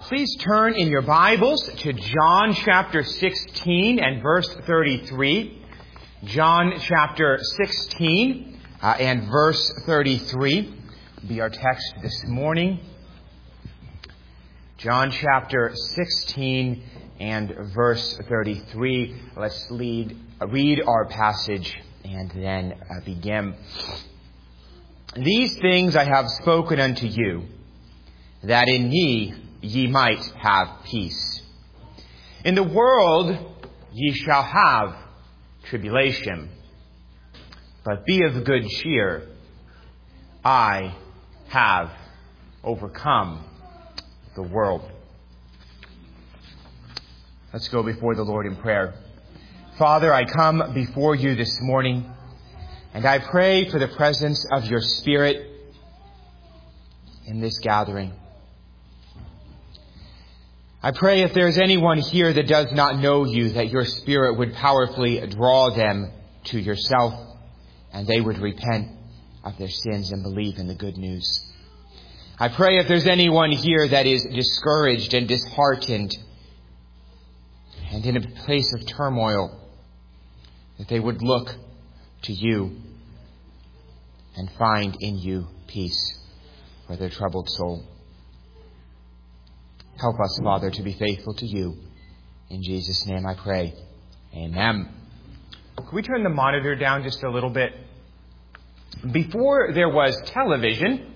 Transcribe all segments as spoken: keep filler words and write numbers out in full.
please turn in your Bibles to John chapter sixteen and verse thirty-three. John chapter sixteen uh, and verse thirty-three will be our text this morning. John chapter sixteen and verse thirty-three. Let's lead, uh, read our passage and then uh, begin. These things I have spoken unto you, that in me ye might have peace. In the world ye shall have tribulation, but be of good cheer. I have overcome the world. Let's go before the Lord in prayer. Father, I come before you this morning, and I pray for the presence of your Spirit in this gathering. I pray if there is anyone here that does not know you, that your Spirit would powerfully draw them to yourself, and they would repent of their sins and believe in the good news. I pray if there's anyone here that is discouraged and disheartened and in a place of turmoil, that they would look to you and find in you peace for their troubled soul. Help us, Father, to be faithful to you. In Jesus' name I pray. Amen. Can we turn the monitor down just a little bit? Before there was television,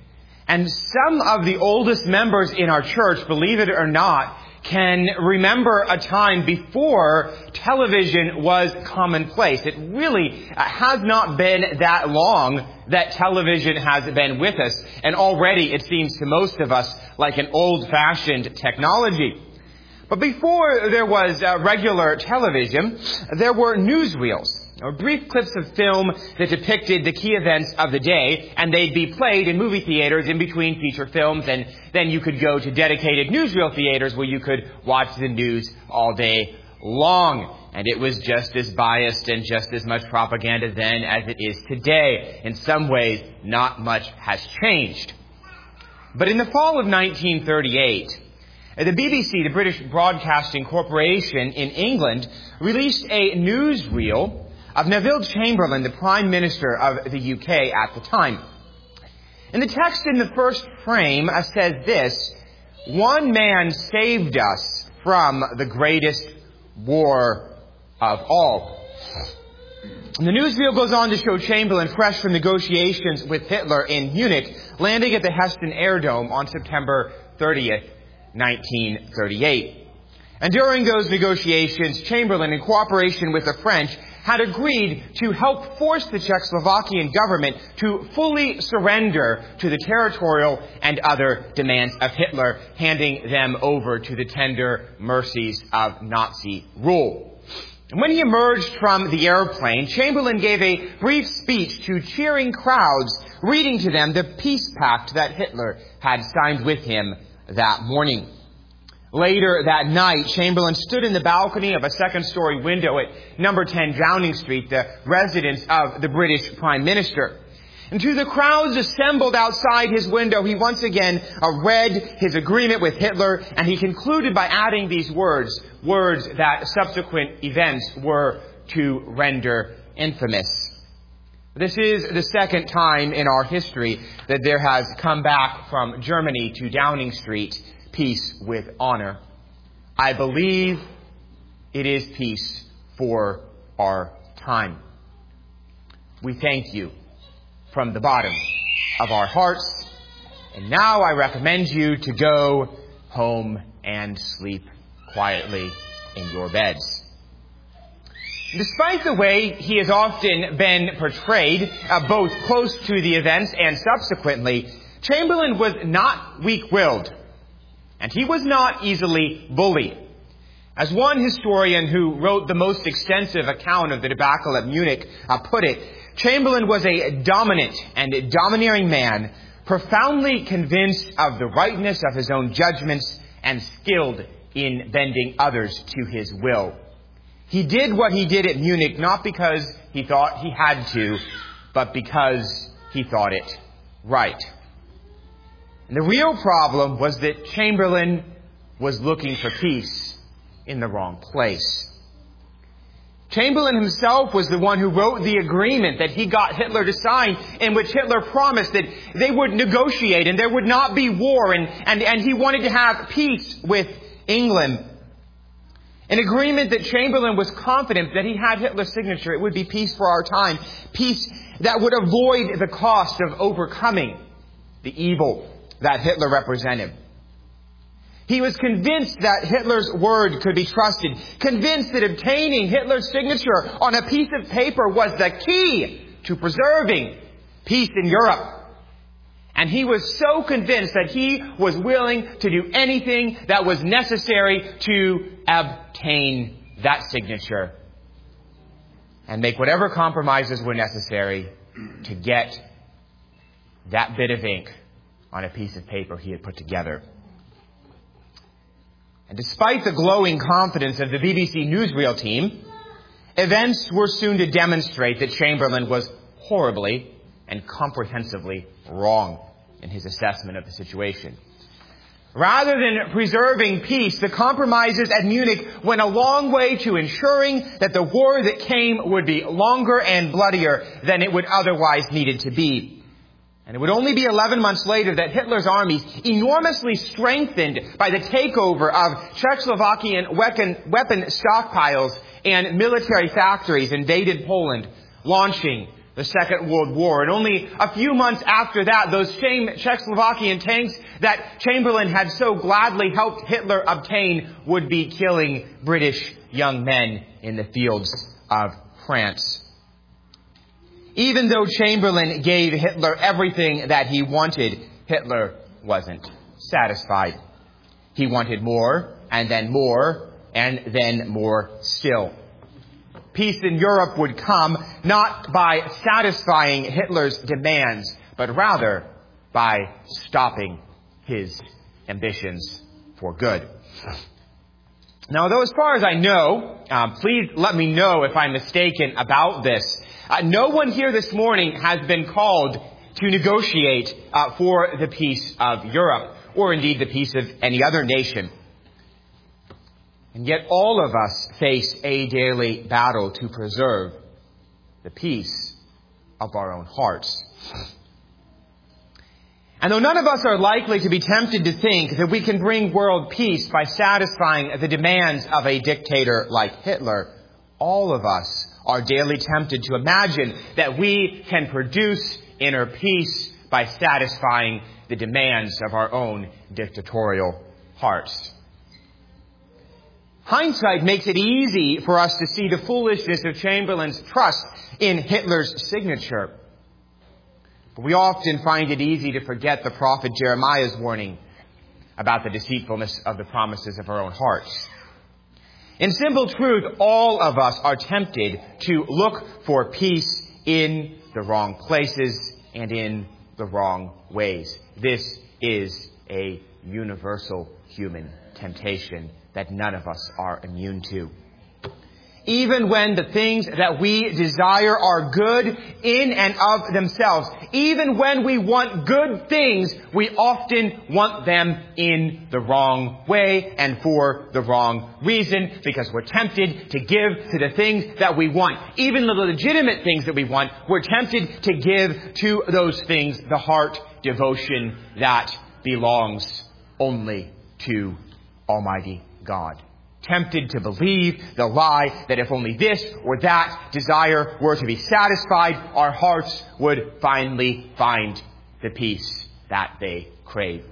and some of the oldest members in our church, believe it or not, can remember a time before television was commonplace. It really has not been that long that television has been with us. And already it seems to most of us like an old-fashioned technology. But before there was uh, regular television, there were newsreels, or brief clips of film that depicted the key events of the day, and they'd be played in movie theaters in between feature films, and then you could go to dedicated newsreel theaters where you could watch the news all day long. And it was just as biased and just as much propaganda then as it is today. In some ways, not much has changed. But in the fall of nineteen thirty-eight, the B B C, the British Broadcasting Corporation in England, released a newsreel of Neville Chamberlain, the Prime Minister of the U K at the time. And the text in the first frame says this: "One man saved us from the greatest war of all." And the newsreel goes on to show Chamberlain fresh from negotiations with Hitler in Munich, landing at the Heston Airdome on September thirtieth, nineteen thirty-eight. And during those negotiations, Chamberlain, in cooperation with the French, had agreed to help force the Czechoslovakian government to fully surrender to the territorial and other demands of Hitler, handing them over to the tender mercies of Nazi rule. And when he emerged from the airplane, Chamberlain gave a brief speech to cheering crowds, reading to them the peace pact that Hitler had signed with him that morning. Later that night, Chamberlain stood in the balcony of a second-story window at number ten Downing Street, the residence of the British Prime Minister. And to the crowds assembled outside his window, he once again uh, read his agreement with Hitler, and he concluded by adding these words, words that subsequent events were to render infamous. This is the second time in our history that there has come back from Germany to Downing Street peace with honor. I believe it is peace for our time. We thank you from the bottom of our hearts. And now I recommend you to go home and sleep quietly in your beds. Despite the way he has often been portrayed, uh, both close to the events and subsequently, Chamberlain was not weak-willed. And he was not easily bullied. As one historian who wrote the most extensive account of the debacle at Munich uh, put it, Chamberlain was a dominant and domineering man, profoundly convinced of the rightness of his own judgments and skilled in bending others to his will. He did what he did at Munich not because he thought he had to, but because he thought it right. And the real problem was that Chamberlain was looking for peace in the wrong place. Chamberlain himself was the one who wrote the agreement that he got Hitler to sign, in which Hitler promised that they would negotiate and there would not be war, and, and, and he wanted to have peace with England. An agreement that Chamberlain was confident that he had Hitler's signature. It would be peace for our time. Peace that would avoid the cost of overcoming the evil that Hitler represented. He was convinced that Hitler's word could be trusted, convinced that obtaining Hitler's signature on a piece of paper was the key to preserving peace in Europe. And he was so convinced that he was willing to do anything that was necessary to obtain that signature and make whatever compromises were necessary to get that bit of ink on a piece of paper he had put together. And despite the glowing confidence of the B B C newsreel team, events were soon to demonstrate that Chamberlain was horribly and comprehensively wrong in his assessment of the situation. Rather than preserving peace, the compromises at Munich went a long way to ensuring that the war that came would be longer and bloodier than it would otherwise needed to be. And it would only be eleven months later that Hitler's armies, enormously strengthened by the takeover of Czechoslovakian weapon, weapon stockpiles and military factories, invaded Poland, launching the Second World War. And only a few months after that, those same Czechoslovakian tanks that Chamberlain had so gladly helped Hitler obtain would be killing British young men in the fields of France. Even though Chamberlain gave Hitler everything that he wanted, Hitler wasn't satisfied. He wanted more, and then more, and then more still. Peace in Europe would come not by satisfying Hitler's demands, but rather by stopping his ambitions for good. Now, though as far as I know, um, please let me know if I'm mistaken about this. Uh, no one here this morning has been called to negotiate uh, for the peace of Europe, or indeed the peace of any other nation. And yet all of us face a daily battle to preserve the peace of our own hearts. And though none of us are likely to be tempted to think that we can bring world peace by satisfying the demands of a dictator like Hitler, all of us are daily tempted to imagine that we can produce inner peace by satisfying the demands of our own dictatorial hearts. Hindsight makes it easy for us to see the foolishness of Chamberlain's trust in Hitler's signature. But we often find it easy to forget the prophet Jeremiah's warning about the deceitfulness of the promises of our own hearts. In simple truth, all of us are tempted to look for peace in the wrong places and in the wrong ways. This is a universal human temptation that none of us are immune to. Even when the things that we desire are good in and of themselves, even when we want good things, we often want them in the wrong way and for the wrong reason, because we're tempted to give to the things that we want. Even the legitimate things that we want, we're tempted to give to those things the heart devotion that belongs only to Almighty God. Tempted to believe the lie that if only this or that desire were to be satisfied, our hearts would finally find the peace that they crave.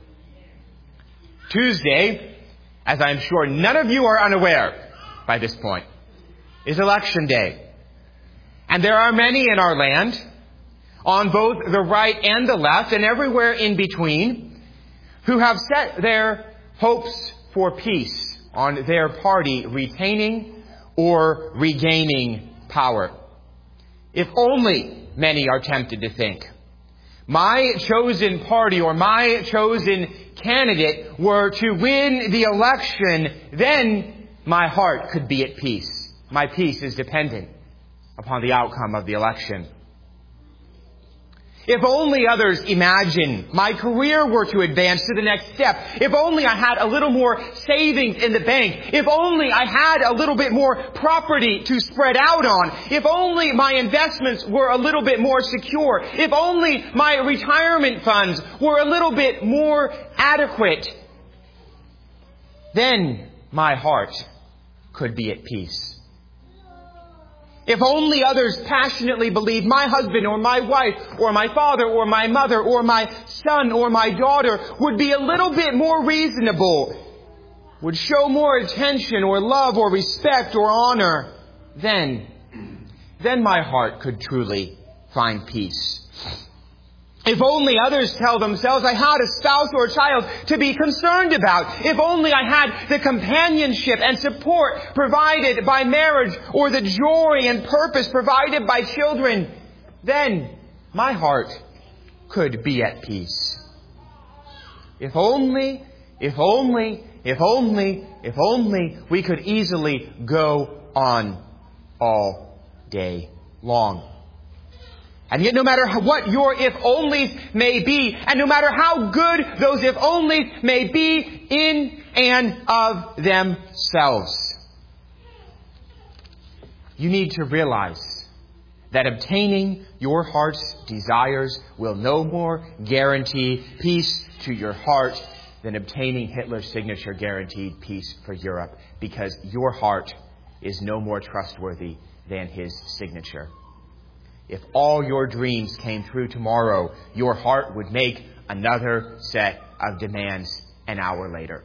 Tuesday, as I'm sure none of you are unaware by this point, is election day. And there are many in our land, on both the right and the left, and everywhere in between, who have set their hopes for peace on their party retaining or regaining power. If only, many are tempted to think, my chosen party or my chosen candidate were to win the election, then my heart could be at peace. My peace is dependent upon the outcome of the election. If only others imagine my career were to advance to the next step. If only I had a little more savings in the bank. If only I had a little bit more property to spread out on. If only my investments were a little bit more secure. If only my retirement funds were a little bit more adequate. Then my heart could be at peace. If only others passionately believed my husband or my wife or my father or my mother or my son or my daughter would be a little bit more reasonable, would show more attention or love or respect or honor, then, then my heart could truly find peace. If only others tell themselves I had a spouse or a child to be concerned about. If only I had the companionship and support provided by marriage or the joy and purpose provided by children, then my heart could be at peace. If only, if only, if only, if only we could easily go on all day long. And yet no matter what your if-onlys may be, and no matter how good those if-onlys may be in and of themselves, you need to realize that obtaining your heart's desires will no more guarantee peace to your heart than obtaining Hitler's signature guaranteed peace for Europe, because your heart is no more trustworthy than his signature. If all your dreams came true tomorrow, your heart would make another set of demands an hour later.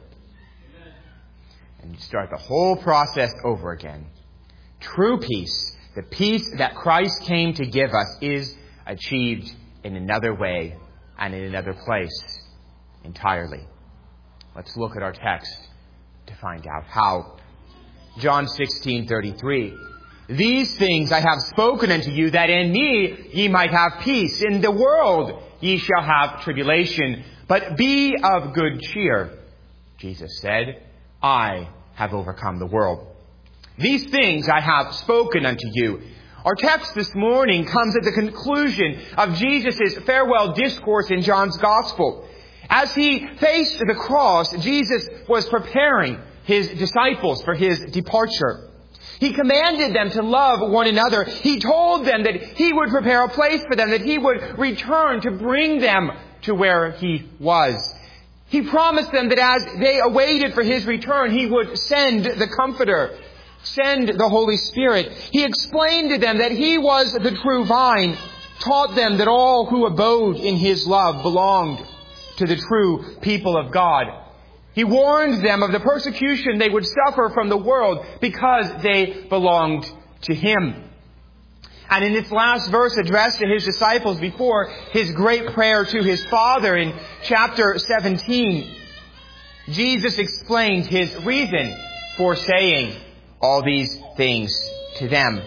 And you start the whole process over again. True peace, the peace that Christ came to give us, is achieved in another way and in another place entirely. Let's look at our text to find out how. John sixteen thirty-three. These things I have spoken unto you, that in me ye might have peace. In the world ye shall have tribulation, but be of good cheer. Jesus said, I have overcome the world. These things I have spoken unto you. Our text this morning comes at the conclusion of Jesus' farewell discourse in John's Gospel. As he faced the cross, Jesus was preparing his disciples for his departure. He commanded them to love one another. He told them that he would prepare a place for them, that he would return to bring them to where he was. He promised them that as they awaited for his return, he would send the Comforter, send the Holy Spirit. He explained to them that he was the true vine, taught them that all who abode in his love belonged to the true people of God. He warned them of the persecution they would suffer from the world because they belonged to him. And in this last verse addressed to his disciples before his great prayer to his Father in chapter seventeen, Jesus explained his reason for saying all these things to them.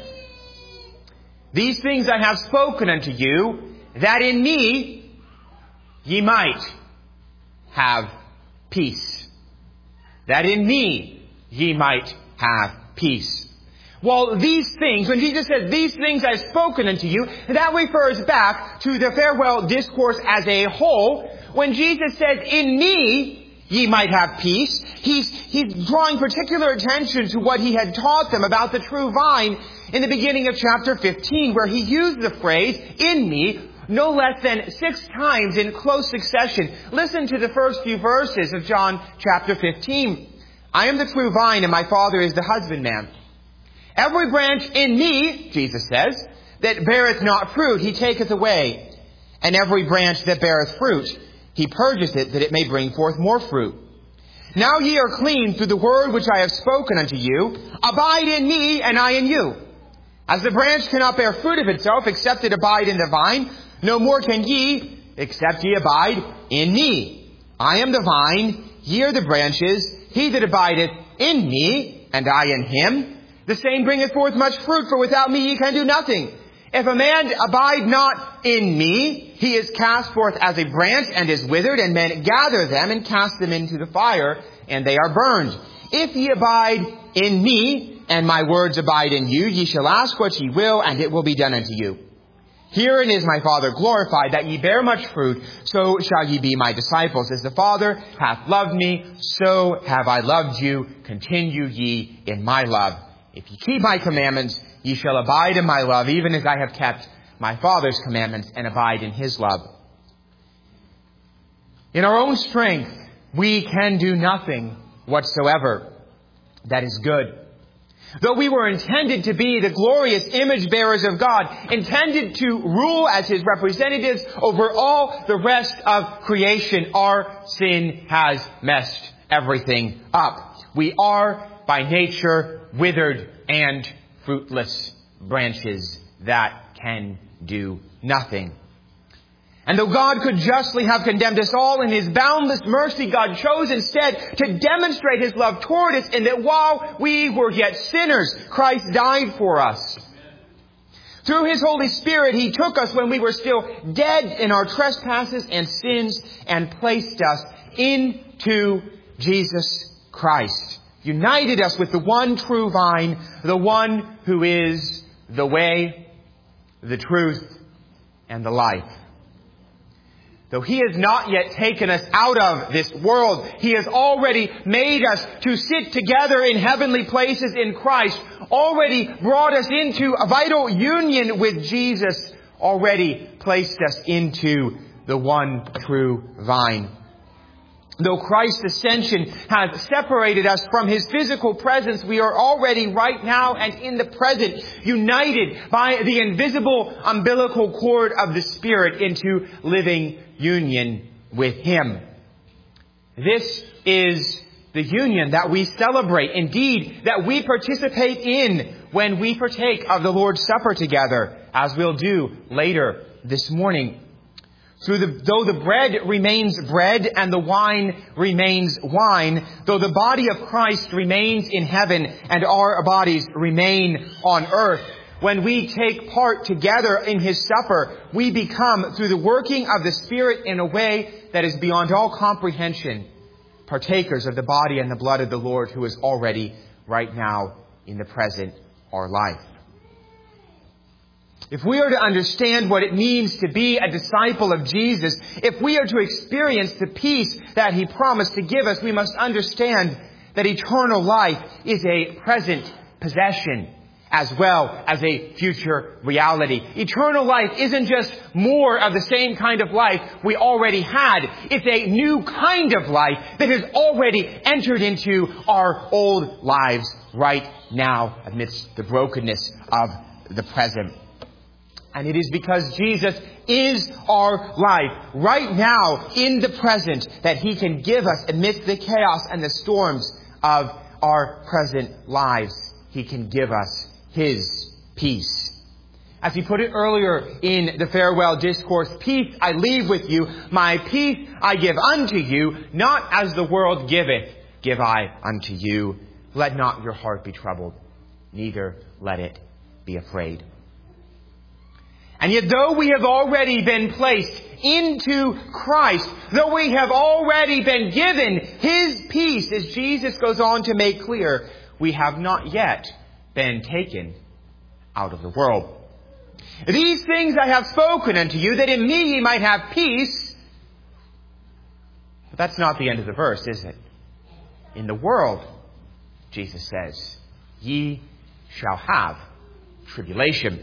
These things I have spoken unto you, that in me ye might have peace. That in me ye might have peace. Well, these things, when Jesus says, these things I've spoken unto you, that refers back to the farewell discourse as a whole. When Jesus says, in me ye might have peace, he's, he's drawing particular attention to what he had taught them about the true vine in the beginning of chapter fifteen, where he used the phrase, in me, no less than six times in close succession. Listen to the first few verses of John chapter fifteen. I am the true vine, and my Father is the husbandman. Every branch in me, Jesus says, that beareth not fruit, he taketh away. And every branch that beareth fruit, he purgeth it, that it may bring forth more fruit. Now ye are clean through the word which I have spoken unto you. Abide in me, and I in you. As the branch cannot bear fruit of itself, except it abide in the vine, no more can ye, except ye abide in me. I am the vine, ye are the branches. He that abideth in me, and I in him, the same bringeth forth much fruit, for without me ye can do nothing. If a man abide not in me, he is cast forth as a branch and is withered, and men gather them and cast them into the fire, and they are burned. If ye abide in me, and my words abide in you, ye shall ask what ye will, and it will be done unto you. Herein is my Father glorified, that ye bear much fruit, so shall ye be my disciples. As the Father hath loved me, so have I loved you. Continue ye in my love. If ye keep my commandments, ye shall abide in my love, even as I have kept my Father's commandments and abide in his love. In our own strength, we can do nothing whatsoever that is good. Though we were intended to be the glorious image bearers of God, intended to rule as his representatives over all the rest of creation, our sin has messed everything up. We are, by nature, withered and fruitless branches that can do nothing. And though God could justly have condemned us all, in his boundless mercy, God chose instead to demonstrate his love toward us, in that while we were yet sinners, Christ died for us. Through his Holy Spirit, he took us when we were still dead in our trespasses and sins and placed us into Jesus Christ. United us with the one true vine, the one who is the way, the truth, and the life. Though he has not yet taken us out of this world, he has already made us to sit together in heavenly places in Christ, already brought us into a vital union with Jesus, already placed us into the one true vine. Though Christ's ascension has separated us from his physical presence, we are already right now and in the present united by the invisible umbilical cord of the Spirit into living union with him. This is the union that we celebrate, indeed, that we participate in when we partake of the Lord's Supper together, as we'll do later this morning. Through the, though the bread remains bread and the wine remains wine, though the body of Christ remains in heaven and our bodies remain on earth, when we take part together in his supper, we become, through the working of the Spirit in a way that is beyond all comprehension, partakers of the body and the blood of the Lord, who is already right now in the present our life. If we are to understand what it means to be a disciple of Jesus, if we are to experience the peace that he promised to give us, we must understand that eternal life is a present possession as well as a future reality. Eternal life isn't just more of the same kind of life we already had. It's a new kind of life that has already entered into our old lives right now amidst the brokenness of the present. And it is because Jesus is our life right now in the present that he can give us amidst the chaos and the storms of our present lives. He can give us his peace. As he put it earlier in the farewell discourse, peace I leave with you, my peace I give unto you, not as the world giveth, give I unto you. Let not your heart be troubled, neither let it be afraid. And yet though we have already been placed into Christ, though we have already been given his peace, as Jesus goes on to make clear, we have not yet been taken out of the world. These things I have spoken unto you, that in me ye might have peace. But that's not the end of the verse, is it? In the world, Jesus says, ye shall have tribulation.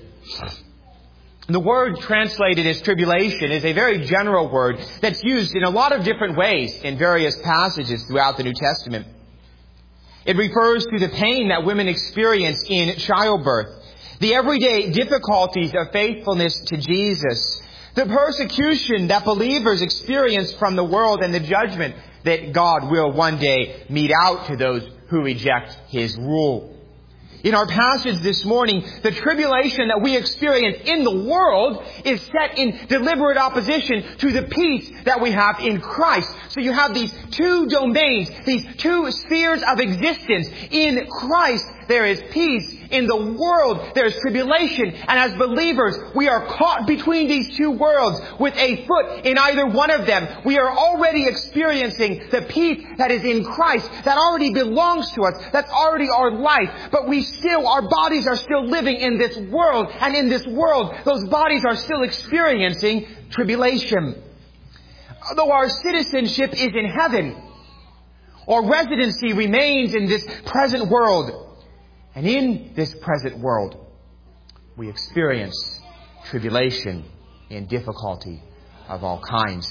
The word translated as tribulation is a very general word that's used in a lot of different ways in various passages throughout the New Testament. It refers to the pain that women experience in childbirth, the everyday difficulties of faithfulness to Jesus, the persecution that believers experience from the world, and the judgment that God will one day mete out to those who reject his rule. In our passage this morning, the tribulation that we experience in the world is set in deliberate opposition to the peace that we have in Christ. So you have these two domains, these two spheres of existence. In Christ there is peace. In the world, there is tribulation. And as believers, we are caught between these two worlds with a foot in either one of them. We are already experiencing the peace that is in Christ, that already belongs to us, that's already our life. But we still, our bodies are still living in this world. And in this world, those bodies are still experiencing tribulation. Though our citizenship is in heaven, our residency remains in this present world. And in this present world, we experience tribulation and difficulty of all kinds.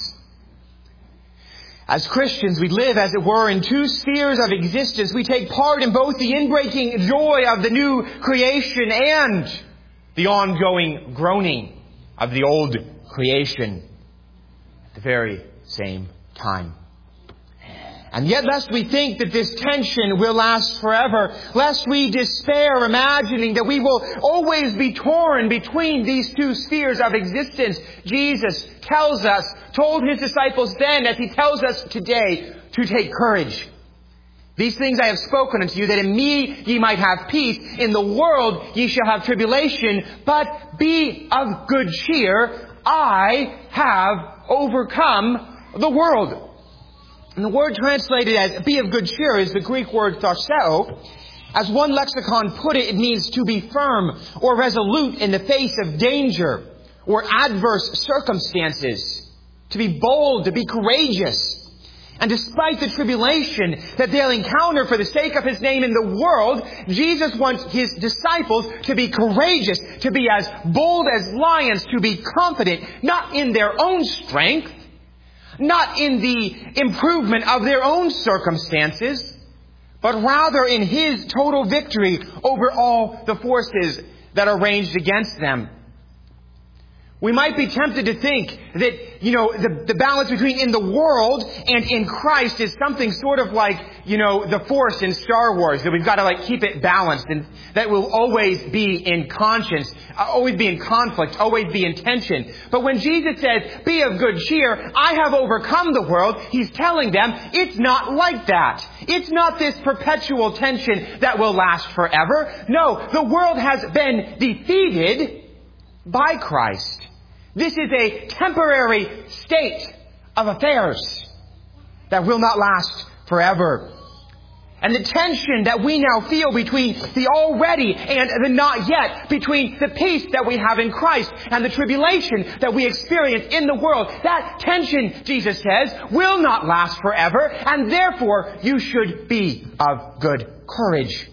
As Christians, we live, as it were, in two spheres of existence. We take part in both the inbreaking joy of the new creation and the ongoing groaning of the old creation at the very same time. And yet, lest we think that this tension will last forever, lest we despair imagining that we will always be torn between these two spheres of existence, Jesus tells us, told His disciples then, as He tells us today, to take courage. These things I have spoken unto you, that in me ye might have peace. In the world ye shall have tribulation, but be of good cheer. I have overcome the world. And the word translated as be of good cheer is the Greek word tharseo. As one lexicon put it, it means to be firm or resolute in the face of danger or adverse circumstances. To be bold, to be courageous. And despite the tribulation that they'll encounter for the sake of His name in the world, Jesus wants His disciples to be courageous, to be as bold as lions, to be confident, not in their own strength, not in the improvement of their own circumstances, but rather in His total victory over all the forces that are ranged against them. We might be tempted to think that, you know, the, the balance between in the world and in Christ is something sort of like, you know, the Force in Star Wars, that we've got to like keep it balanced and that will always be in conscience, always be in conflict, always be in tension. But when Jesus says, be of good cheer, I have overcome the world, He's telling them it's not like that. It's not this perpetual tension that will last forever. No, the world has been defeated by Christ. This is a temporary state of affairs that will not last forever. And the tension that we now feel between the already and the not yet, between the peace that we have in Christ and the tribulation that we experience in the world, that tension, Jesus says, will not last forever, and therefore you should be of good courage.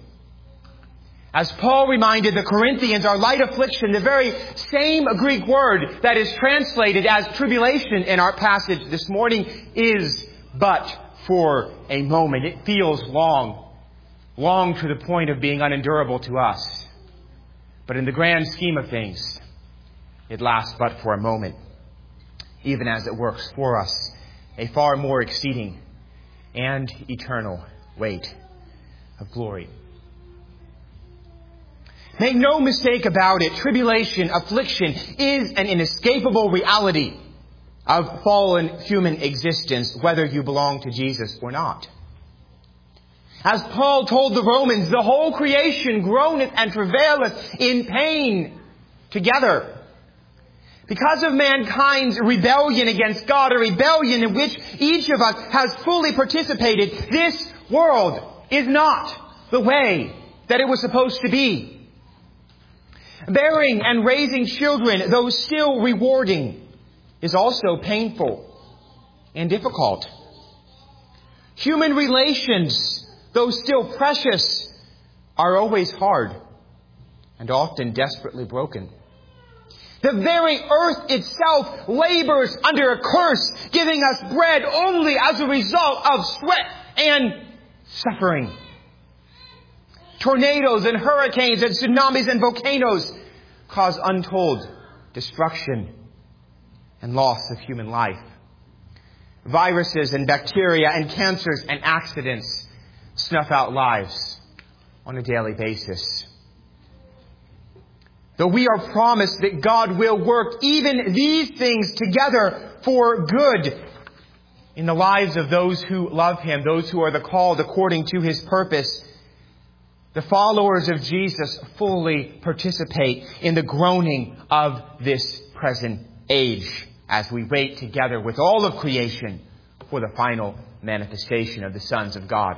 As Paul reminded the Corinthians, our light affliction, the very same Greek word that is translated as tribulation in our passage this morning, is but for a moment. It feels long, long to the point of being unendurable to us. But in the grand scheme of things, it lasts but for a moment, even as it works for us a far more exceeding and eternal weight of glory. Make no mistake about it, tribulation, affliction is an inescapable reality of fallen human existence, whether you belong to Jesus or not. As Paul told the Romans, the whole creation groaneth and travaileth in pain together, because of mankind's rebellion against God, a rebellion in which each of us has fully participated. This world is not the way that it was supposed to be. Bearing and raising children, though still rewarding, is also painful and difficult. Human relations, though still precious, are always hard and often desperately broken. The very earth itself labors under a curse, giving us bread only as a result of sweat and suffering. Tornadoes and hurricanes and tsunamis and volcanoes cause untold destruction and loss of human life. Viruses and bacteria and cancers and accidents snuff out lives on a daily basis. Though we are promised that God will work even these things together for good in the lives of those who love Him, those who are the called according to His purpose, The followers of Jesus fully participate in the groaning of this present age as we wait together with all of creation for the final manifestation of the sons of God.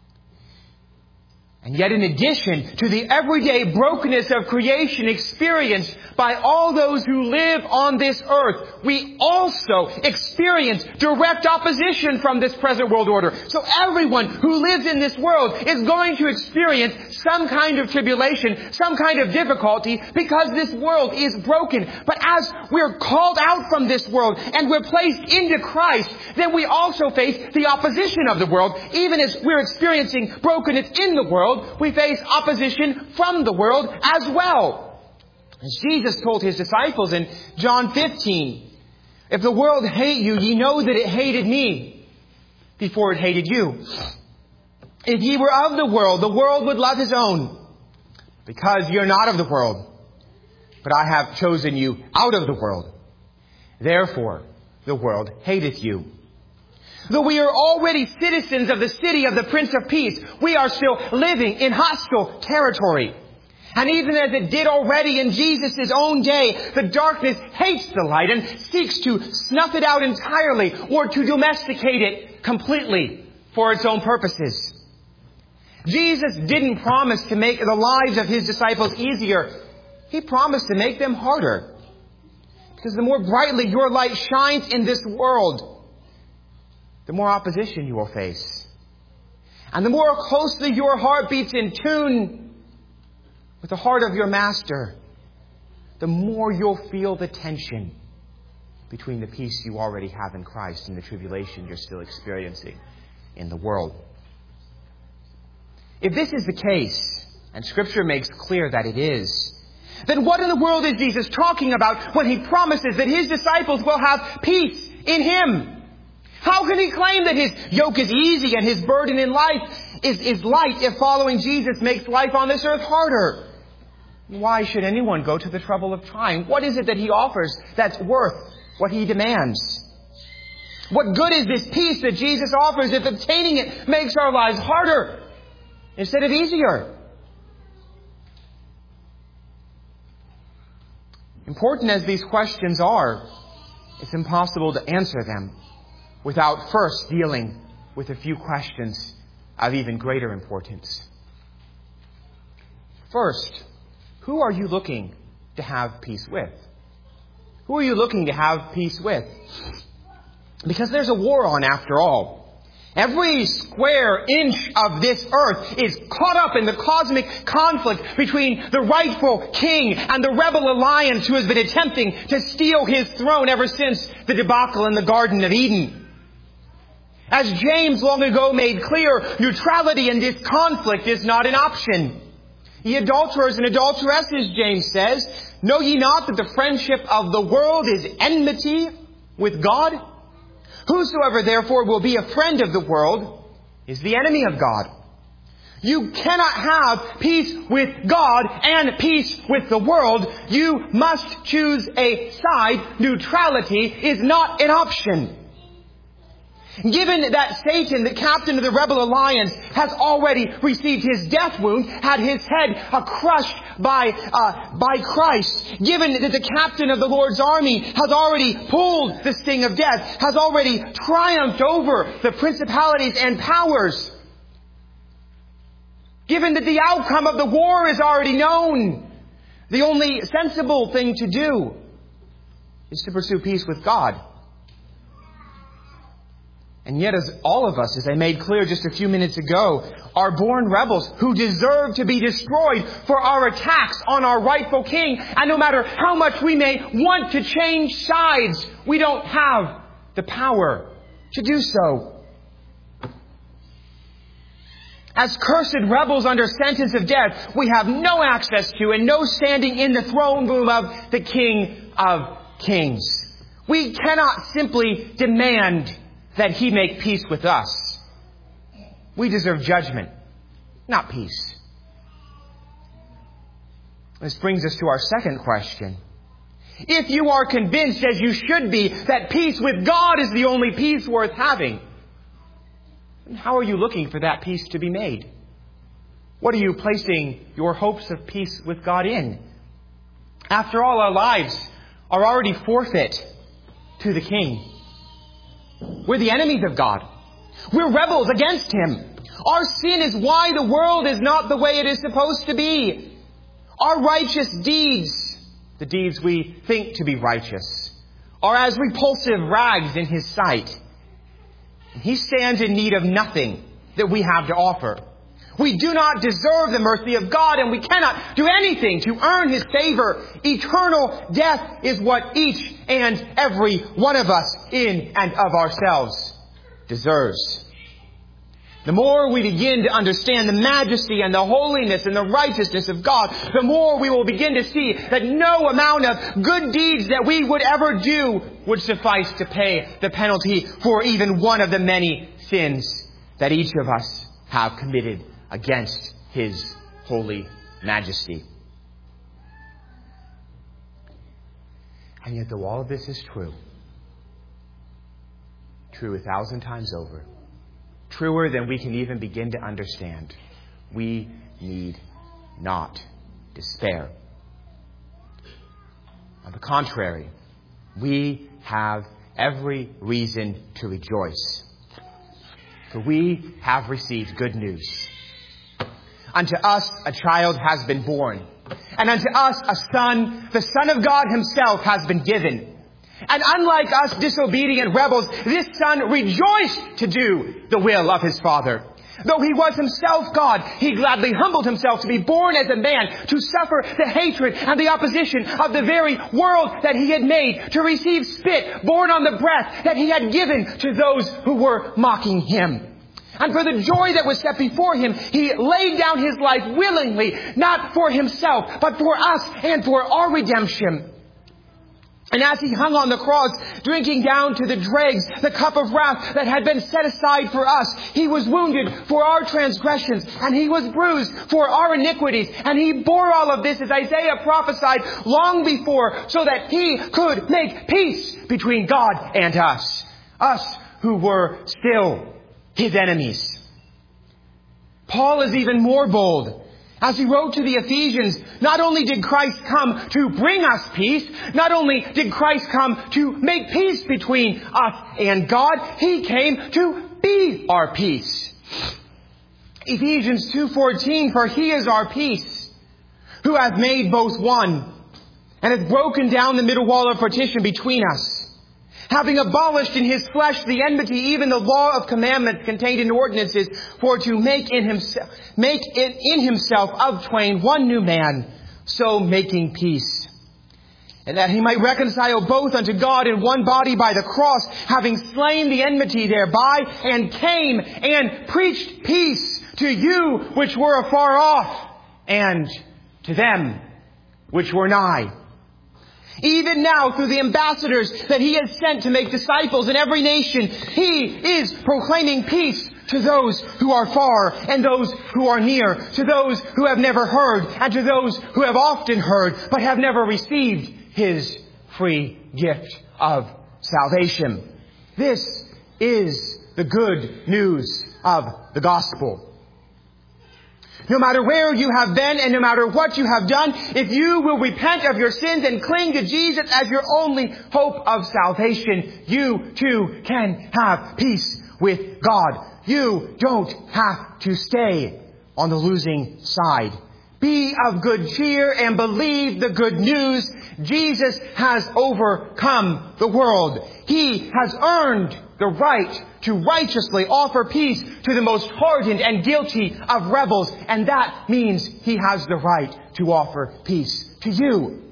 And yet, in addition to the everyday brokenness of creation experienced by all those who live on this earth, we also experience direct opposition from this present world order. So everyone who lives in this world is going to experience some kind of tribulation, some kind of difficulty, because this world is broken. But as we're called out from this world and we're placed into Christ, then we also face the opposition of the world. Even as we're experiencing brokenness in the world, we face opposition from the world as well. As Jesus told his disciples in John fifteen, if the world hate you, ye know that it hated me before it hated you. If ye were of the world, the world would love his own. Because you're not of the world, but I have chosen you out of the world. Therefore, the world hateth you. Though we are already citizens of the city of the Prince of Peace, we are still living in hostile territory. And even as it did already in Jesus' own day, the darkness hates the light and seeks to snuff it out entirely or to domesticate it completely for its own purposes. Jesus didn't promise to make the lives of his disciples easier. He promised to make them harder. Because the more brightly your light shines in this world, the more opposition you will face. And the more closely your heart beats in tune with the heart of your Master, the more you'll feel the tension between the peace you already have in Christ and the tribulation you're still experiencing in the world. If this is the case, and Scripture makes clear that it is, then what in the world is Jesus talking about when he promises that his disciples will have peace in him? How can he claim that his yoke is easy and his burden in life is, is light if following Jesus makes life on this earth harder? Why should anyone go to the trouble of trying? What is it that he offers that's worth what he demands? What good is this peace that Jesus offers if obtaining it makes our lives harder instead of easier? Important as these questions are, it's impossible to answer them without first dealing with a few questions of even greater importance. First, who are you looking to have peace with? Who are you looking to have peace with? Because there's a war on after all. Every square inch of this earth is caught up in the cosmic conflict between the rightful king and the rebel alliance who has been attempting to steal his throne ever since the debacle in the Garden of Eden. As James long ago made clear, neutrality in this conflict is not an option. Ye adulterers and adulteresses, James says, know ye not that the friendship of the world is enmity with God? Whosoever therefore will be a friend of the world is the enemy of God. You cannot have peace with God and peace with the world. You must choose a side. Neutrality is not an option. Given that Satan, the captain of the rebel alliance, has already received his death wound, had his head uh, crushed by uh, by Christ, given that the captain of the Lord's army has already pulled the sting of death, has already triumphed over the principalities and powers, given that the outcome of the war is already known, the only sensible thing to do is to pursue peace with God. And yet, as all of us, as I made clear just a few minutes ago, are born rebels who deserve to be destroyed for our attacks on our rightful king. And no matter how much we may want to change sides, we don't have the power to do so. As cursed rebels under sentence of death, we have no access to and no standing in the throne room of the King of Kings. We cannot simply demand that he make peace with us. We deserve judgment, not peace. This brings us to our second question. If you are convinced, as you should be, that peace with God is the only peace worth having, then how are you looking for that peace to be made? What are you placing your hopes of peace with God in? After all, our lives are already forfeit to the King. We're the enemies of God. We're rebels against Him. Our sin is why the world is not the way it is supposed to be. Our righteous deeds, the deeds we think to be righteous, are as repulsive rags in His sight. He stands in need of nothing that we have to offer. We do not deserve the mercy of God, and we cannot do anything to earn His favor. Eternal death is what each and every one of us, in and of ourselves, deserves. The more we begin to understand the majesty and the holiness and the righteousness of God, the more we will begin to see that no amount of good deeds that we would ever do would suffice to pay the penalty for even one of the many sins that each of us have committed against His holy majesty. And yet, though all of this is true, true a thousand times over, truer than we can even begin to understand, we need not despair. On the contrary, we have every reason to rejoice. For we have received good news. Unto us a child has been born, and unto us a son, the Son of God Himself, has been given. And unlike us disobedient rebels, this Son rejoiced to do the will of His Father. Though He was Himself God, He gladly humbled Himself to be born as a man, to suffer the hatred and the opposition of the very world that He had made, to receive spit borne on the breath that He had given to those who were mocking Him. And for the joy that was set before Him, He laid down His life willingly, not for Himself, but for us and for our redemption. And as He hung on the cross, drinking down to the dregs the cup of wrath that had been set aside for us, He was wounded for our transgressions, and He was bruised for our iniquities. And He bore all of this, as Isaiah prophesied long before, so that He could make peace between God and us. Us who were still His enemies. Paul is even more bold. As he wrote to the Ephesians, not only did Christ come to bring us peace, not only did Christ come to make peace between us and God, He came to be our peace. Ephesians two fourteen, for He is our peace, who hath made both one, and hath broken down the middle wall of partition between us, having abolished in His flesh the enmity, even the law of commandments contained in ordinances, for to make in himself, make it in Himself of twain one new man, so making peace. And that He might reconcile both unto God in one body by the cross, having slain the enmity thereby, and came and preached peace to you which were afar off, and to them which were nigh. Even now, through the ambassadors that He has sent to make disciples in every nation, He is proclaiming peace to those who are far and those who are near, to those who have never heard and to those who have often heard but have never received His free gift of salvation. This is the good news of the gospel. No matter where you have been and no matter what you have done, if you will repent of your sins and cling to Jesus as your only hope of salvation, you too can have peace with God. You don't have to stay on the losing side. Be of good cheer and believe the good news. Jesus has overcome the world. He has earned the right to righteously offer peace to the most hardened and guilty of rebels. And that means He has the right to offer peace to you.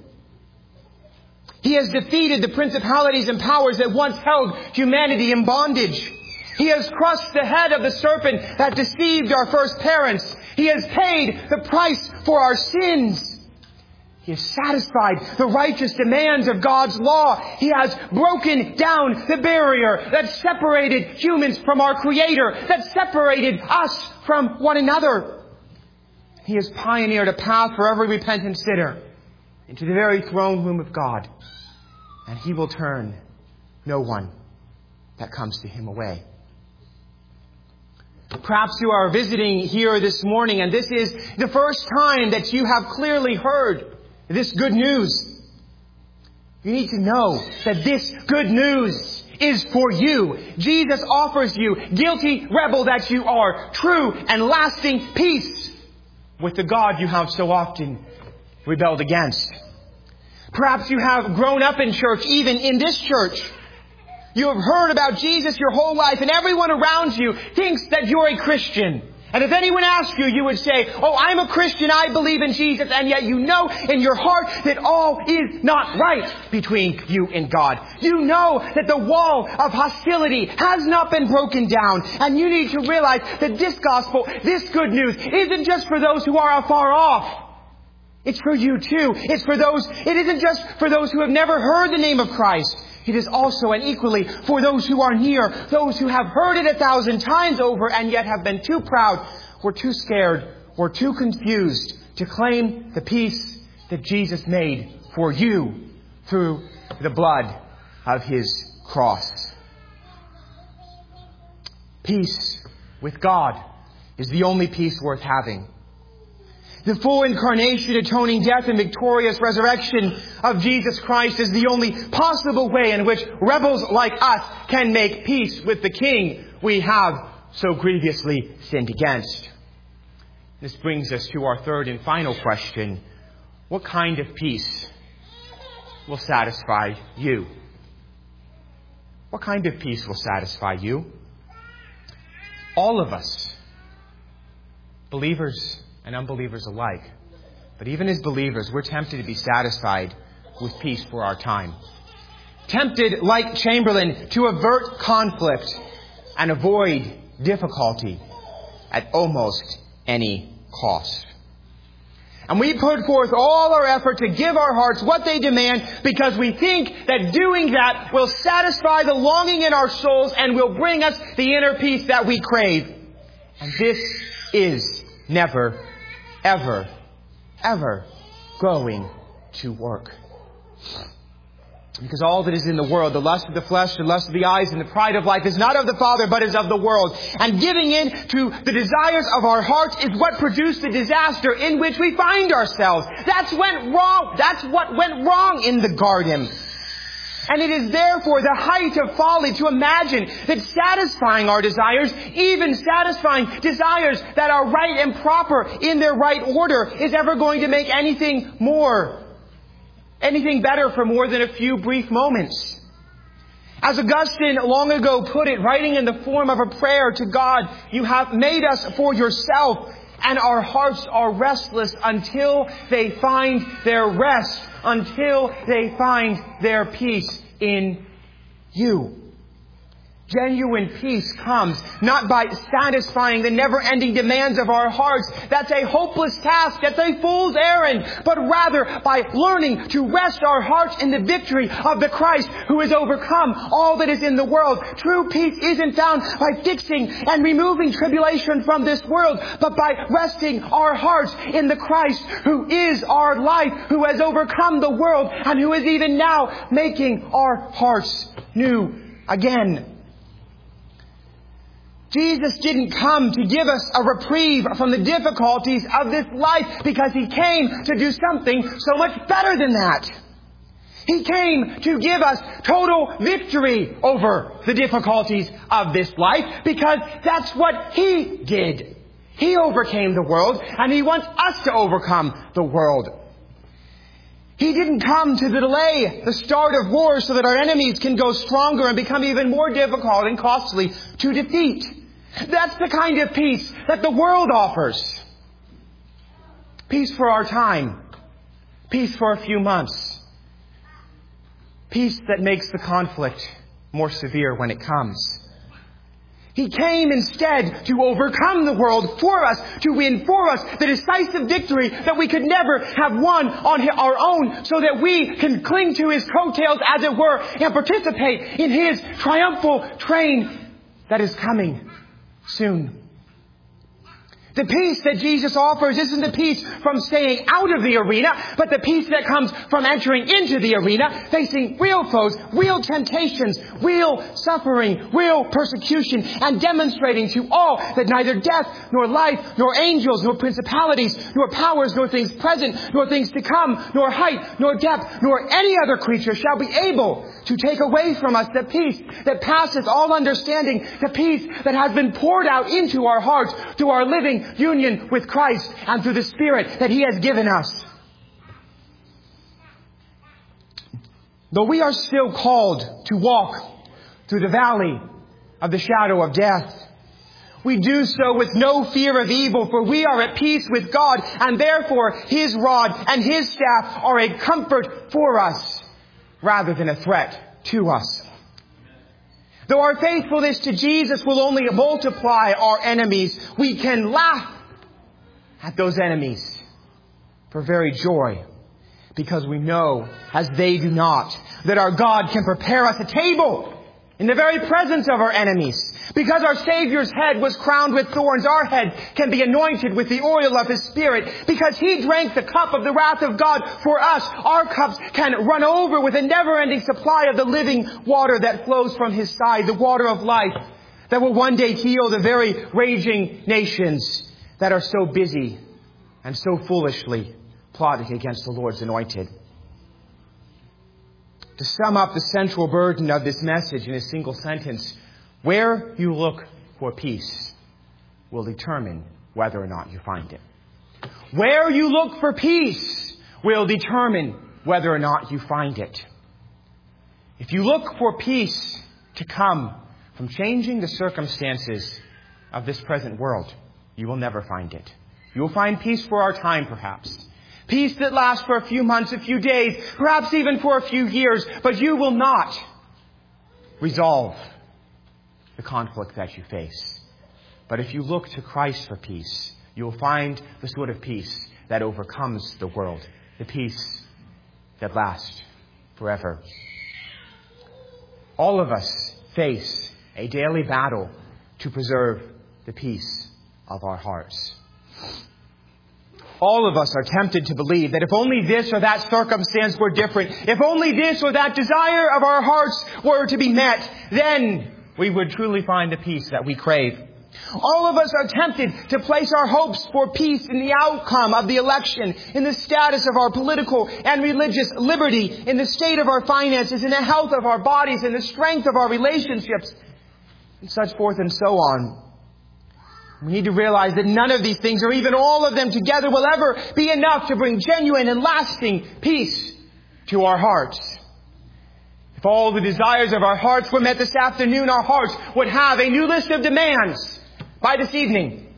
He has defeated the principalities and powers that once held humanity in bondage. He has crushed the head of the serpent that deceived our first parents. He has paid the price for our sins. He has satisfied the righteous demands of God's law. He has broken down the barrier that separated humans from our Creator, that separated us from one another. He has pioneered a path for every repentant sinner into the very throne room of God. And He will turn no one that comes to Him away. Perhaps you are visiting here this morning and this is the first time that you have clearly heard this good news. You need to know that this good news is for you. Jesus offers you, guilty rebel that you are, true and lasting peace with the God you have so often rebelled against. Perhaps you have grown up in church, even in this church. You have heard about Jesus your whole life, and everyone around you thinks that you're a Christian. And if anyone asks you, you would say, oh, I'm a Christian, I believe in Jesus, and yet you know in your heart that all is not right between you and God. You know that the wall of hostility has not been broken down, and you need to realize that this gospel, this good news, isn't just for those who are afar off. It's for you too. It's for those, it isn't just for those who have never heard the name of Christ. It is also and equally for those who are near, those who have heard it a thousand times over and yet have been too proud or too scared or too confused to claim the peace that Jesus made for you through the blood of His cross. Peace with God is the only peace worth having. The full incarnation, atoning death, and victorious resurrection of Jesus Christ is the only possible way in which rebels like us can make peace with the King we have so grievously sinned against. This brings us to our third and final question. What kind of peace will satisfy you? What kind of peace will satisfy you? All of us, believers and unbelievers alike. But even as believers, we're tempted to be satisfied with peace for our time. Tempted, like Chamberlain, to avert conflict and avoid difficulty at almost any cost. And we put forth all our effort to give our hearts what they demand because we think that doing that will satisfy the longing in our souls and will bring us the inner peace that we crave. And this is never, ever, ever going to work. Because all that is in the world, the lust of the flesh, the lust of the eyes, and the pride of life is not of the Father, but is of the world. And giving in to the desires of our hearts is what produced the disaster in which we find ourselves. That's went wrong. That's what went wrong in the garden. And it is therefore the height of folly to imagine that satisfying our desires, even satisfying desires that are right and proper in their right order, is ever going to make anything more, anything better for more than a few brief moments. As Augustine long ago put it, writing in the form of a prayer to God, you have made us for yourself, and our hearts are restless until they find their rest, until they find their peace in you. Genuine peace comes not by satisfying the never-ending demands of our hearts. That's a hopeless task. That's a fool's errand. But rather by learning to rest our hearts in the victory of the Christ who has overcome all that is in the world. True peace isn't found by fixing and removing tribulation from this world, but by resting our hearts in the Christ who is our life, who has overcome the world, and who is even now making our hearts new again. Jesus didn't come to give us a reprieve from the difficulties of this life because He came to do something so much better than that. He came to give us total victory over the difficulties of this life because that's what He did. He overcame the world and He wants us to overcome the world. He didn't come to delay the start of war so that our enemies can go stronger and become even more difficult and costly to defeat. That's the kind of peace that the world offers. Peace for our time. Peace for a few months. Peace that makes the conflict more severe when it comes. He came instead to overcome the world for us, to win for us the decisive victory that we could never have won on our own, so that we can cling to His coattails, as it were, and participate in His triumphal train that is coming soon. The peace that Jesus offers isn't the peace from staying out of the arena, but the peace that comes from entering into the arena, facing real foes, real temptations, real suffering, real persecution, and demonstrating to all that neither death, nor life, nor angels, nor principalities, nor powers, nor things present, nor things to come, nor height, nor depth, nor any other creature shall be able to take away from us the peace that passeth all understanding, the peace that has been poured out into our hearts through our living union with Christ and through the Spirit that He has given us. Though we are still called to walk through the valley of the shadow of death, we do so with no fear of evil, for we are at peace with God, and therefore His rod and His staff are a comfort for us rather than a threat to us. Though our faithfulness to Jesus will only multiply our enemies, we can laugh at those enemies for very joy, because we know, as they do not, that our God can prepare us a table in the very presence of our enemies. Because our Savior's head was crowned with thorns, our head can be anointed with the oil of His Spirit. Because He drank the cup of the wrath of God for us, our cups can run over with a never-ending supply of the living water that flows from His side, the water of life that will one day heal the very raging nations that are so busy and so foolishly plotting against the Lord's anointed. To sum up the central burden of this message in a single sentence, where you look for peace will determine whether or not you find it. Where you look for peace will determine whether or not you find it. If you look for peace to come from changing the circumstances of this present world, you will never find it. You will find peace for our time, perhaps. Peace that lasts for a few months, a few days, perhaps even for a few years, but you will not resolve the conflict that you face. But if you look to Christ for peace, you will find the sort of peace that overcomes the world, the peace that lasts forever. All of us face a daily battle to preserve the peace of our hearts. All of us are tempted to believe that if only this or that circumstance were different, if only this or that desire of our hearts were to be met, then we would truly find the peace that we crave. All of us are tempted to place our hopes for peace in the outcome of the election, in the status of our political and religious liberty, in the state of our finances, in the health of our bodies, in the strength of our relationships, and such forth and so on. We need to realize that none of these things, or even all of them together, will ever be enough to bring genuine and lasting peace to our hearts. If all the desires of our hearts were met this afternoon, our hearts would have a new list of demands by this evening.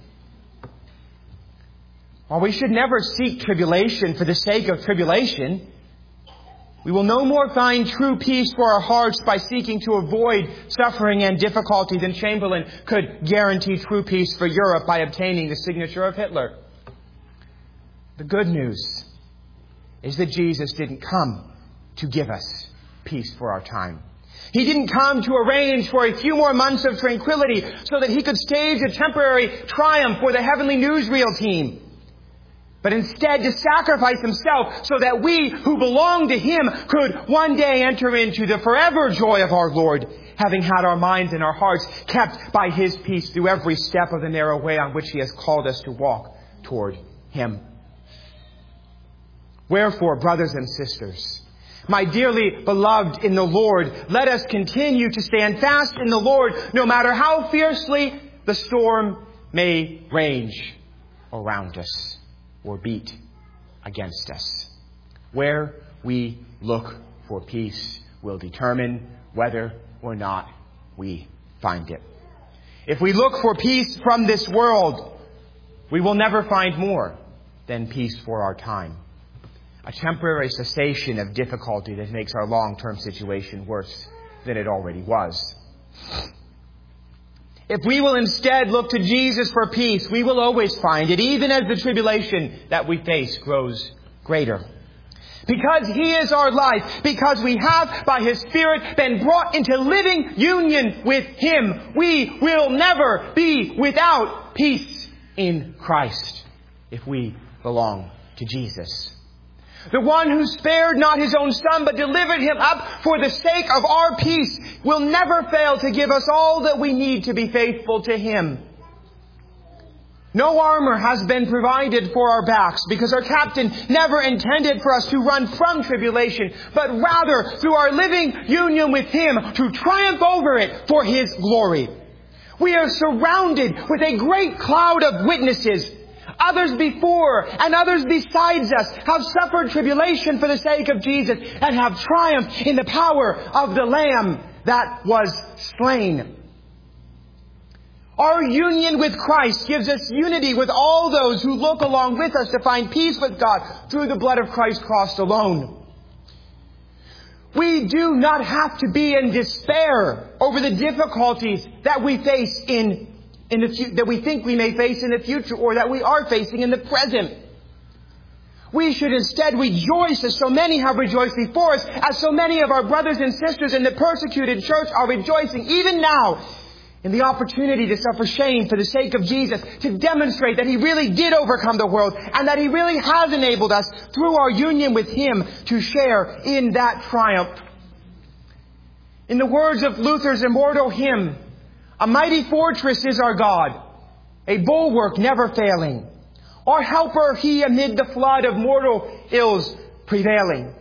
While we should never seek tribulation for the sake of tribulation, we will no more find true peace for our hearts by seeking to avoid suffering and difficulty than Chamberlain could guarantee true peace for Europe by obtaining the signature of Hitler. The good news is that Jesus didn't come to give us peace for our time. He didn't come to arrange for a few more months of tranquility so that He could stage a temporary triumph for the heavenly newsreel team, but instead to sacrifice Himself so that we who belong to Him could one day enter into the forever joy of our Lord, having had our minds and our hearts kept by His peace through every step of the narrow way on which He has called us to walk toward Him. Wherefore, brothers and sisters, my dearly beloved in the Lord, let us continue to stand fast in the Lord, no matter how fiercely the storm may rage around us or beat against us. Where we look for peace will determine whether or not we find it. If we look for peace from this world, we will never find more than peace for our time. A temporary cessation of difficulty that makes our long-term situation worse than it already was. If we will instead look to Jesus for peace, we will always find it, even as the tribulation that we face grows greater. Because He is our life, because we have, by His Spirit, been brought into living union with Him, we will never be without peace in Christ if we belong to Jesus. The one who spared not his own Son, but delivered him up for the sake of our peace, will never fail to give us all that we need to be faithful to him. No armor has been provided for our backs, because our captain never intended for us to run from tribulation, but rather through our living union with him to triumph over it for his glory. We are surrounded with a great cloud of witnesses. Others before and others besides us have suffered tribulation for the sake of Jesus and have triumphed in the power of the Lamb that was slain. Our union with Christ gives us unity with all those who look along with us to find peace with God through the blood of Christ's cross alone. We do not have to be in despair over the difficulties that we face in In the, that we think we may face in the future, or that we are facing in the present. We should instead rejoice as so many have rejoiced before us, as so many of our brothers and sisters in the persecuted church are rejoicing even now in the opportunity to suffer shame for the sake of Jesus, to demonstrate that he really did overcome the world, and that he really has enabled us through our union with him to share in that triumph. In the words of Luther's immortal hymn, "A mighty fortress is our God, a bulwark never failing. Our helper he amid the flood of mortal ills prevailing.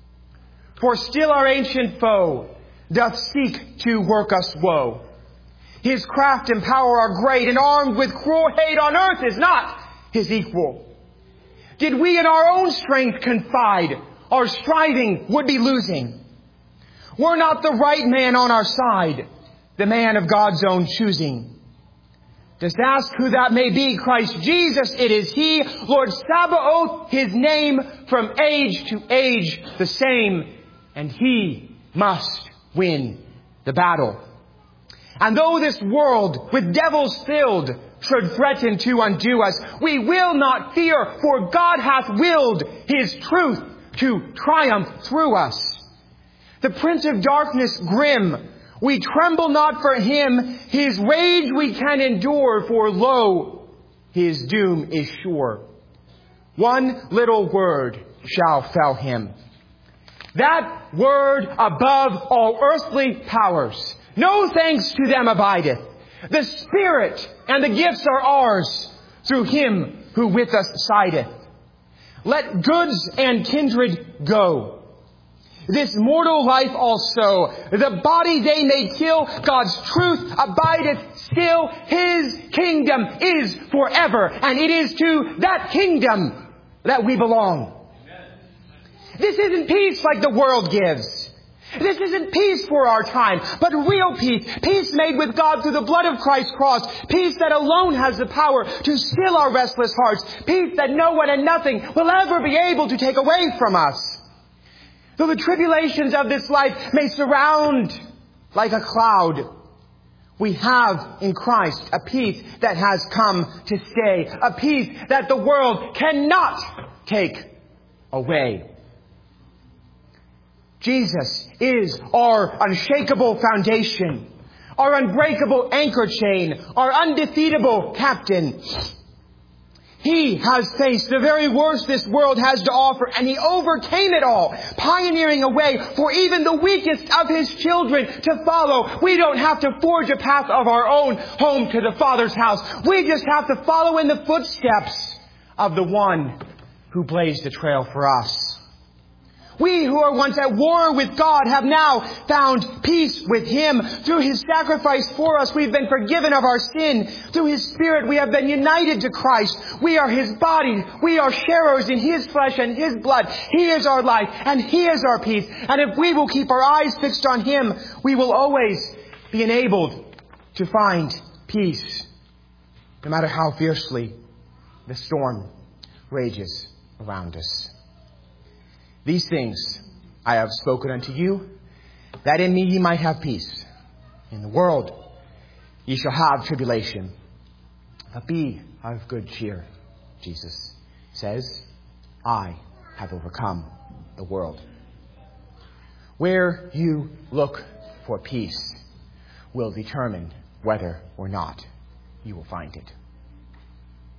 For still our ancient foe doth seek to work us woe. His craft and power are great, and armed with cruel hate on earth is not his equal. Did we in our own strength confide, our striving would be losing. Were not the right man on our side, the man of God's own choosing. Dost ask who that may be? Christ Jesus, it is he. Lord Sabaoth, his name, from age to age the same. And he must win the battle. And though this world with devils filled should threaten to undo us, we will not fear, for God hath willed his truth to triumph through us. The prince of darkness grim, we tremble not for him. His rage we can endure, for lo, his doom is sure. One little word shall fell him. That word above all earthly powers. No thanks to them abideth. The Spirit and the gifts are ours through him who with us sideth. Let goods and kindred go. This mortal life also, the body they may kill, God's truth abideth still. His kingdom is forever, and it is to that kingdom that we belong. This isn't peace like the world gives. This isn't peace for our time, but real peace. Peace made with God through the blood of Christ's cross. Peace that alone has the power to still our restless hearts. Peace that no one and nothing will ever be able to take away from us. Though the tribulations of this life may surround like a cloud, we have in Christ a peace that has come to stay. A peace that the world cannot take away. Jesus is our unshakable foundation, our unbreakable anchor chain, our undefeatable captain. He has faced the very worst this world has to offer, and he overcame it all, pioneering a way for even the weakest of his children to follow. We don't have to forge a path of our own home to the Father's house. We just have to follow in the footsteps of the one who blazed the trail for us. We who were once at war with God have now found peace with him. Through his sacrifice for us, we've been forgiven of our sin. Through his Spirit, we have been united to Christ. We are his body. We are sharers in his flesh and his blood. He is our life and he is our peace. And if we will keep our eyes fixed on him, we will always be enabled to find peace, no matter how fiercely the storm rages around us. These things I have spoken unto you, that in me ye might have peace. In the world ye shall have tribulation. But be of good cheer, Jesus says, I have overcome the world. Where you look for peace will determine whether or not you will find it.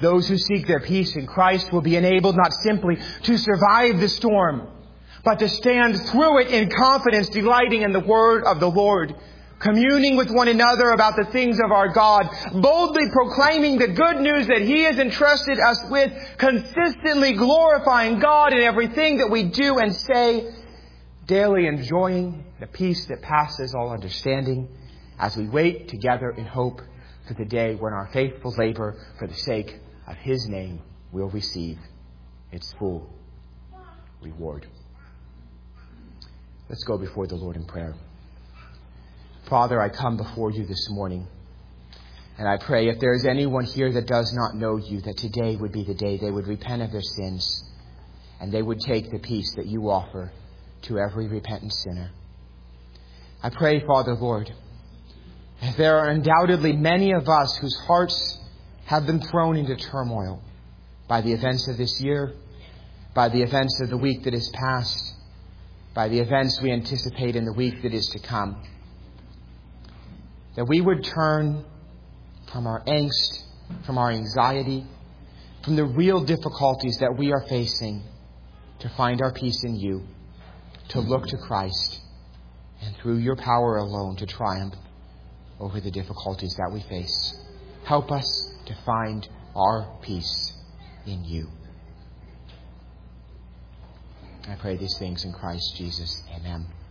Those who seek their peace in Christ will be enabled not simply to survive the storm, but to stand through it in confidence, delighting in the word of the Lord, communing with one another about the things of our God, boldly proclaiming the good news that He has entrusted us with, consistently glorifying God in everything that we do and say, daily enjoying the peace that passes all understanding as we wait together in hope for the day when our faithful labor for the sake of His name will receive its full reward. Let's go before the Lord in prayer. Father, I come before You this morning, and I pray if there is anyone here that does not know You, that today would be the day they would repent of their sins, and they would take the peace that You offer to every repentant sinner. I pray, Father, Lord, if there are undoubtedly many of us whose hearts have been thrown into turmoil by the events of this year, by the events of the week that is past, by the events we anticipate in the week that is to come, that we would turn from our angst, from our anxiety, from the real difficulties that we are facing to find our peace in You, to look to Christ, and through Your power alone to triumph over the difficulties that we face. Help us to find our peace in You. I pray these things in Christ Jesus. Amen.